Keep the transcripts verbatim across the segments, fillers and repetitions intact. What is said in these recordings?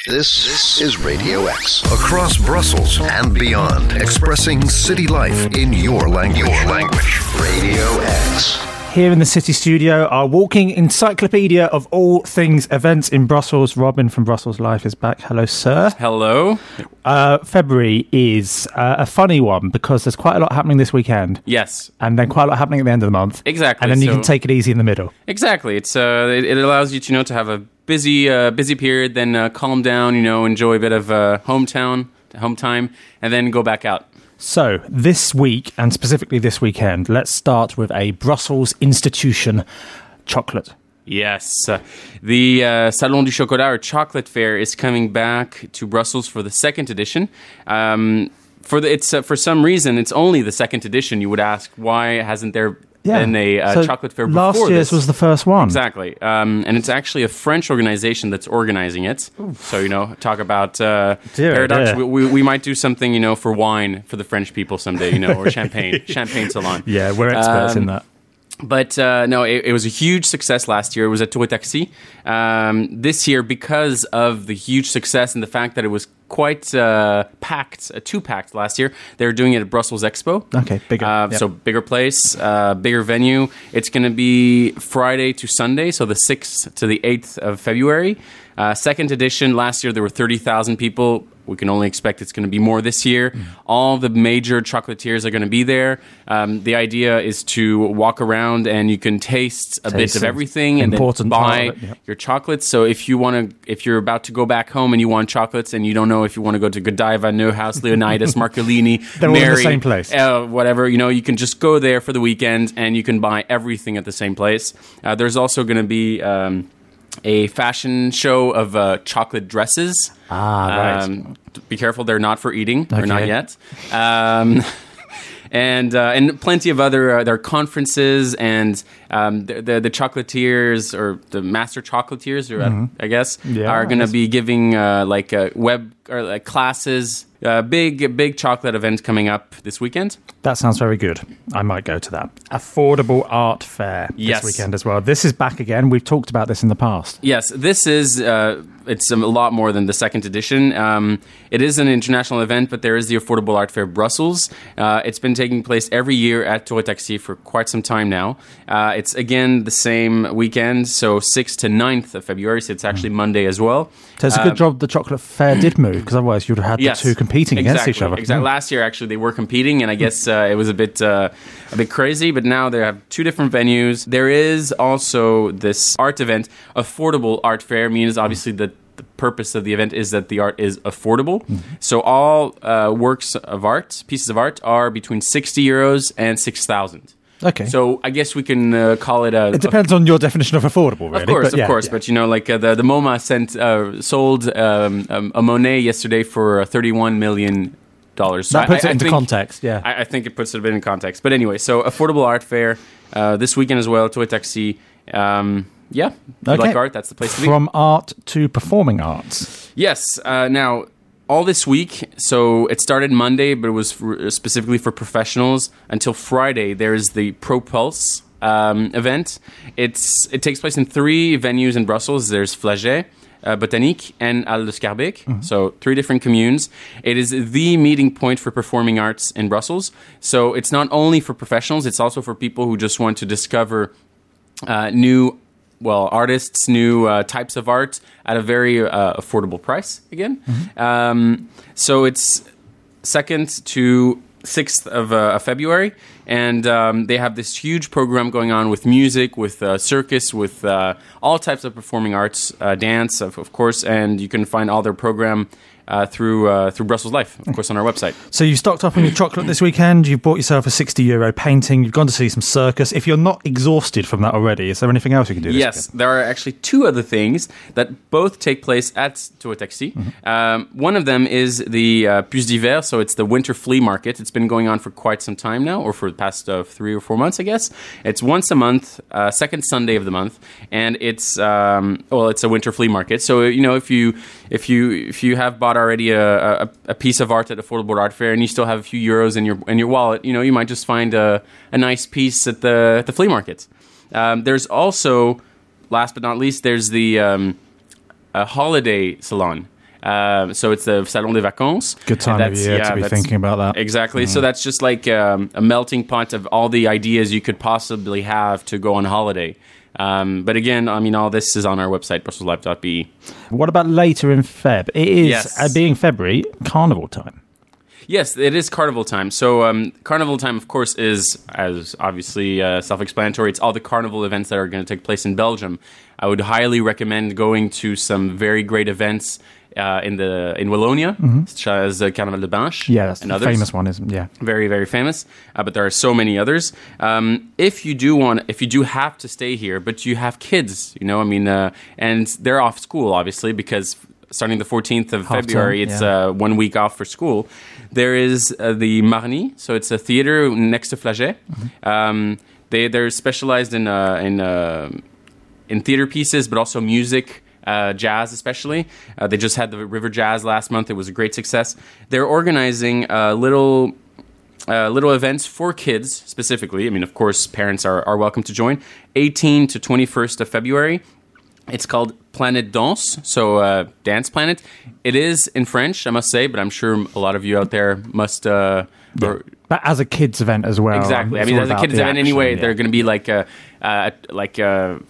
This is Radio X. Across Brussels and beyond, expressing city life in your language. Your language. Radio X. Here in the City Studio, our walking encyclopedia of all things events in Brussels. Robin from Brussels Life is back. Hello, sir. Hello. Uh, February is uh, a funny one because there's quite a lot happening this weekend. Yes. And then quite a lot happening at the end of the month. Exactly. And then you so, can take it easy in the middle. Exactly. It's uh, it, it allows you to, you know, to have a busy uh, busy period, then uh, calm down, you know, enjoy a bit of uh, hometown, home time, and then go back out. So, this week, and specifically this weekend, let's start with a Brussels institution chocolate. Yes. Uh, the uh, Salon du Chocolat, or Chocolate Fair, is coming back to Brussels for the second edition. Um, for the, it's uh, for some reason, it's only the second edition. You would ask, why hasn't there Yeah. been a uh, so chocolate fair before last year's this? was the first one. Exactly. Um, and it's actually a French organization that's organizing it. Oof. So, you know, talk about uh, dear, paradox. dear. We, we, we might do something, you know, for wine for the French people someday, you know, or champagne, champagne salon. Yeah, we're experts Um, in that. But uh, no, it, it was a huge success last year. It was at Tour Taxi. Um, this year, because of the huge success and the fact that it was quite uh, packed, uh, too packed last year, they're doing it at Brussels Expo. Okay, bigger. Uh, Yep. So bigger place, uh, bigger venue. It's going to be Friday to Sunday, so the sixth to the eighth of February. Uh, second edition, last year there were thirty thousand people. We can only expect it's going to be more this year. Mm. All the major chocolatiers are going to be there. Um, the idea is to walk around and you can taste a Taste bit of everything and then important part buy of it, yep. your chocolates. So if you want to, if you're about to go back home and you want chocolates and you don't know if you want to go to Godiva, Neuhaus, Leonidas, Marcolini, They're all in the Mary, same place. Uh, whatever, you know, you can just go there for the weekend and you can buy everything at the same place. Uh, there's also going to be um, a fashion show of uh, chocolate dresses. Ah, right. Um, be careful, they're not for eating, or Okay. not yet. Um, and uh, and plenty of other uh, there are conferences and um, the, the the chocolatiers or the master chocolatiers, or uh, I guess, Yeah, are going I to guess. be giving uh, like uh, web or like classes. Uh, big big chocolate event coming up this weekend. That sounds very good. I might go to that. Affordable Art Fair Yes. this weekend as well. This is back again. We've talked about this in the past. Yes, this is, uh, it's a lot more than the second edition. Um, it is an international event, but there is the Affordable Art Fair Brussels. Uh, it's been taking place every year at Tour Taxi for quite some time now. Uh, it's, again, the same weekend, so sixth to ninth of February, so it's actually Monday as well. So it's a Uh, good job the chocolate fair did move, because otherwise you'd have had Yes, the two competing exactly, against each other. Exactly. Last year, actually, they were competing, and I guess uh, it was a bit uh, a bit crazy. But now they have two different venues. There is also this art event. Affordable Art Fair means obviously that the purpose of the event is that the art is affordable. Mm-hmm. So all uh, works of art, pieces of art, are between sixty euros and six thousand. Okay. So I guess we can uh, call it a. It depends on your definition of affordable, really. Of course, but of yeah, course. yeah. But, you know, like uh, the, the MoMA sent, uh, sold um, um, a Monet yesterday for uh, thirty-one million dollars. So That puts I, it I into think, context, yeah. I, I think it puts it a bit in context. But anyway, so Affordable Art Fair uh, this weekend as well, Tour Taxi. Um, yeah, if you Okay. like art, that's the place to be. From art to performing arts. Yes. Uh, now, all this week, so it started Monday, but it was for, specifically for professionals. Until Friday, there is the ProPulse um, event. It's It takes place in three venues in Brussels. There's Flagey, uh, Botanique, and Halle de Schaerbeek. Mm-hmm. So three different communes. It is the meeting point for performing arts in Brussels. So it's not only for professionals, it's also for people who just want to discover uh, new well, artists, new uh, types of art at a very uh, affordable price, again. Mm-hmm. Um, so it's second to sixth of, uh, of February, and um, they have this huge program going on with music, with uh, circus, with uh, all types of performing arts, uh, dance, of, of course, and you can find all their program Uh, through uh, through Brussels Life, of course, on our website. So you stocked up on your chocolate this weekend. You've bought yourself a sixty euro painting. You've gone to see some circus. If you're not exhausted from that already, is there anything else you can do this Yes, weekend? there are actually two other things that both take place at Tour Taxi. Mm-hmm. Um, one of them is the uh, Puce d'Hiver, so it's the winter flea market. It's been going on for quite some time now, or for the past uh, three or four months, I guess. It's once a month, uh, second Sunday of the month, and it's um, well, it's a winter flea market. So you know, if you if you if you have bought already a, a, a piece of art at Affordable Art Fair and you still have a few euros in your in your wallet, you know, you might just find a, a nice piece at the at the flea market. Um, there's also, last but not least, there's the um, a holiday salon. Uh, so it's the Salon des Vacances. Good time of year yeah, to be thinking about that. Exactly. Mm. So that's just like um, a melting pot of all the ideas you could possibly have to go on holiday. Um, but again, I mean, all this is on our website, brussels life dot b e. What about later in Feb? It is, yes. uh, being February, carnival time. Yes, it is carnival time. So um, carnival time, of course, is, as obviously uh, self-explanatory, it's all the carnival events that are going to take place in Belgium. I would highly recommend going to some very great events uh, in the in Wallonia, mm-hmm. such as uh, Carnaval de Binche. Yeah, that's and the others. famous one, isn't it? Yeah. Very, very famous. Uh, but there are so many others. Um, if you do want, if you do have to stay here, but you have kids, you know, I mean, uh, and they're off school, obviously, because starting the fourteenth of Half February, term, it's yeah. uh, one week off for school. There is uh, the Marny, so it's a theater next to Flagey. Mm-hmm. Um, they they're specialized in uh, in uh, in theater pieces, but also music. Uh, jazz especially. Uh, they just had the River Jazz last month. It was a great success. They're organizing uh, little uh, little events for kids specifically. I mean, of course, parents are, are welcome to join. eighteenth to twenty-first of February. It's called Planet Danse, so uh, Dance Planet. It is in French, I must say, but I'm sure a lot of you out there must... Uh, yeah. or, but as a kids event as well. Exactly. I mean, as a kids event action, anyway, yeah. They're going to be like... Uh, uh, like uh,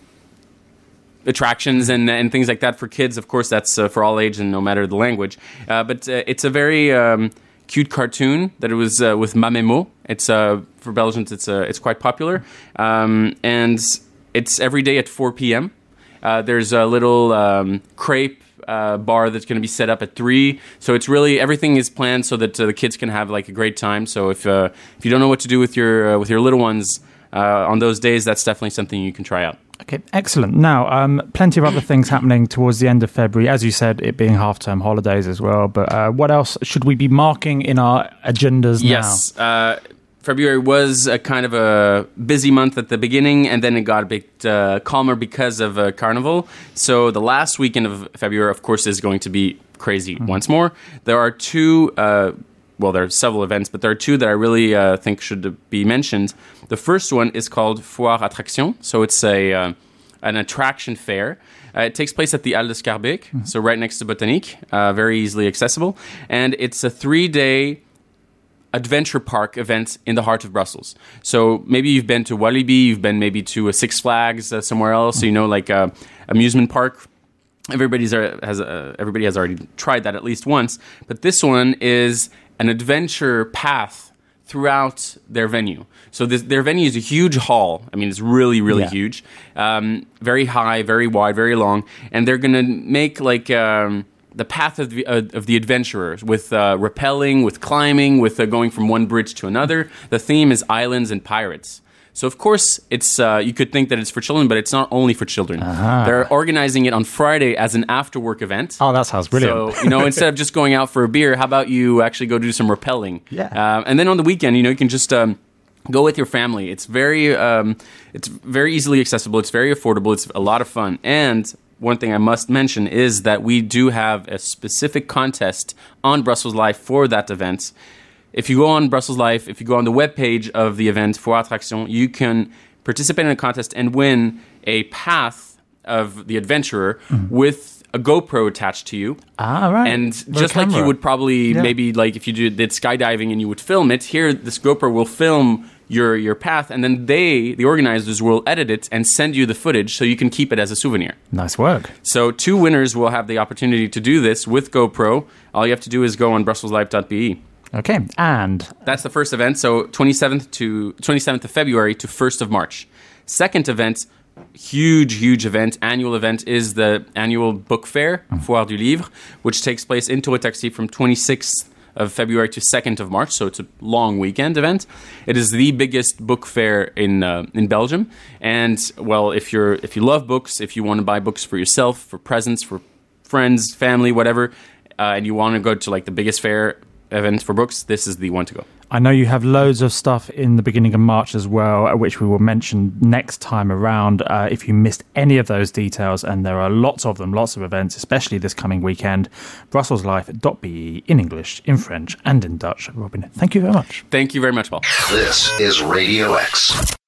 attractions and and things like that for kids. Of course, that's uh, for all age and no matter the language. Uh, but uh, it's a very um, cute cartoon that it was uh, with Mamemo. It's uh, for Belgians. It's uh, it's quite popular, um, and it's every day at four p.m. Uh, there's a little um, crepe uh, bar that's going to be set up at three. So it's really everything is planned so that uh, the kids can have like a great time. So if uh, if you don't know what to do with your uh, with your little ones uh, on those days, that's definitely something you can try out. Okay, excellent. Now, um, plenty of other things happening towards the end of February, as you said, it being half-term holidays as well. But uh, what else should we be marking in our agendas now? Yes, uh, February was a kind of a busy month at the beginning, and then it got a bit uh, calmer because of uh, Carnival. So the last weekend of February, of course, is going to be crazy mm-hmm. once more. There are two... Uh, Well, there are several events, but there are two that I really uh, think should be mentioned. The first one is called Foire Attraction. So it's a uh, an attraction fair. Uh, it takes place at the Halles de Schaerbeek, mm-hmm. so right next to Botanique, uh, very easily accessible. And it's a three-day adventure park event in the heart of Brussels. So maybe you've been to Walibi, you've been maybe to a Six Flags uh, somewhere else, mm-hmm. so you know, like a amusement park. Everybody's uh, has uh, everybody has already tried that at least once. But this one is an adventure path throughout their venue. So this, their venue is a huge hall. I mean, it's really, really yeah. huge. Um, very high, very wide, very long. And they're going to make like um, the path of the, uh, of the adventurers with uh, rappelling, with climbing, with uh, going from one bridge to another. The theme is islands and pirates. So, of course, it's uh, you could think that it's for children, but it's not only for children. Uh-huh. They're organizing it on Friday as an after-work event. Oh, that sounds brilliant. So, you know, instead of just going out for a beer, how about you actually go do some rappelling? Yeah. Uh, and then on the weekend, you know, you can just um, go with your family. It's very, um, it's very easily accessible. It's very affordable. It's a lot of fun. And one thing I must mention is that we do have a specific contest on Brussels Life for that event. If you go on Brussels Life, if you go on the webpage of the event, Foire Attraction, you can participate in a contest and win a path of the adventurer mm. with a GoPro attached to you. Ah, right. And For just like you would probably, yeah. maybe like if you did, did skydiving and you would film it, here this GoPro will film your, your path, and then they, the organizers, will edit it and send you the footage so you can keep it as a souvenir. Nice work. So two winners will have the opportunity to do this with GoPro. All you have to do is go on brussels life dot b e. Okay, and that's the first event. So twenty-seventh to twenty-seventh of February to first of March. Second event, huge, huge event, annual event is the annual book fair, mm. Foire du Livre, which takes place in Tour Taxi from twenty-sixth of February to second of March. So it's a long weekend event. It is the biggest book fair in uh, in Belgium. And well, if you're if you love books, if you want to buy books for yourself, for presents, for friends, family, whatever, uh, and you want to go to like the biggest fair event for books, this is the one to go. I know you have loads of stuff in the beginning of March as well, which we will mention next time around. Uh, if you missed any of those details, and there are lots of them, lots of events, especially this coming weekend, brussels life dot b e in English, in French, and in Dutch. Robin, thank you very much. Thank you very much, Paul. This is Radio X.